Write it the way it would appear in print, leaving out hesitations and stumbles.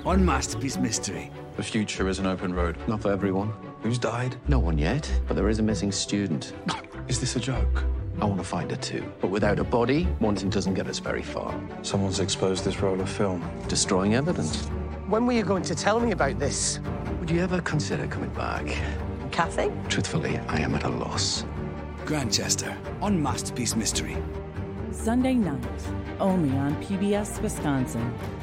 on Masterpiece Mystery. The future is an open road. Not for everyone. Who's died? No one yet, but there is a missing student. Is this a joke? I want to find her too. But without a body, wanting doesn't get us very far. Someone's exposed this roll of film. Destroying evidence. When were you going to tell me about this? Would you ever consider coming back? Kathy? Truthfully, I am at a loss. Grantchester, on Masterpiece Mystery. Sunday night, only on PBS Wisconsin.